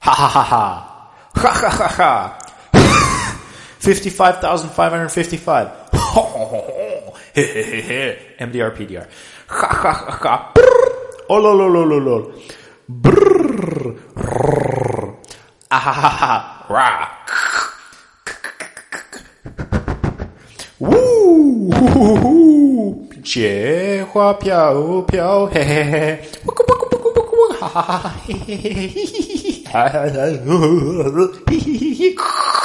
Ha ha ha ha. Ha ha ha ha. 55,555. MDR PDR. Ha ha ha ha. Oh lol lol lol lol. Brrr. Ah ha ha ha. Ra. Woo. Woo. 雪花飘飘，嘿嘿嘿，咕咕咕咕咕咕咕，哈哈哈，嘿嘿嘿嘿嘿嘿嘿嘿嘿嘿嘿。